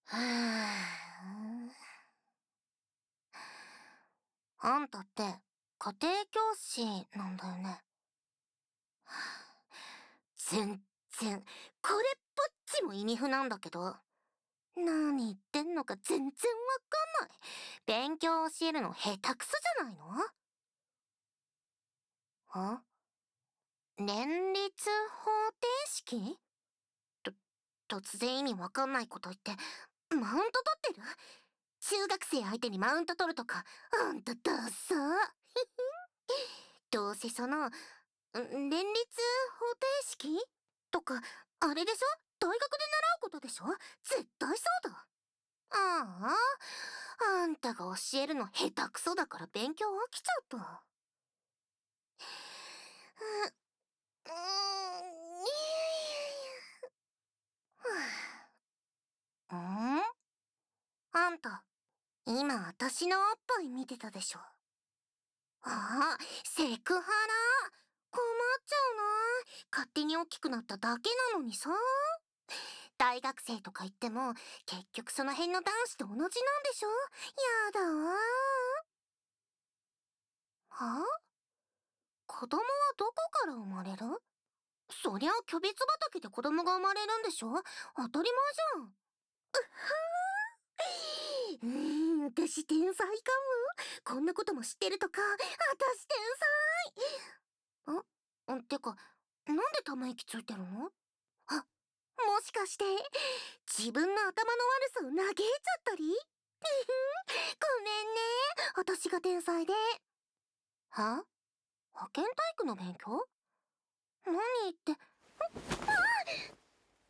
はぁ。あんたって家庭教師なんだよね。全然、これっぽっちも意味不なんだけど。何言ってんのか全然わかんない。勉強教えるの下手くそじゃないの？連立方程式？突然意味わかんないこと言って、マウント取ってる？中学生相手にマウント取るとか、あんたダッサー。どうせ連立方程式とか、あれでしょ？大学で習うことでしょ？絶対そうだ。ああ、あんたが教えるの下手くそだから勉強飽きちゃった。う、うーん、いやいやいや。あんた、今私のおっぱい見てたでしょ？ああ、セクハラ。困っちゃうな。勝手に大きくなっただけなのにさ。大学生とか言っても、結局その辺の男子と同じなんでしょ？やだわ。は？子供はどこから生まれる？そりゃキャベツ畑で子供が生まれるんでしょ？当たり前じゃん。私天才かも。こんなことも知ってるとか、私天才。てか、なんでため息ついてるの？あ、もしかして、自分の頭の悪さを嘆いちゃったり？ごめんね。私が天才で。保健体育の勉強？何言って、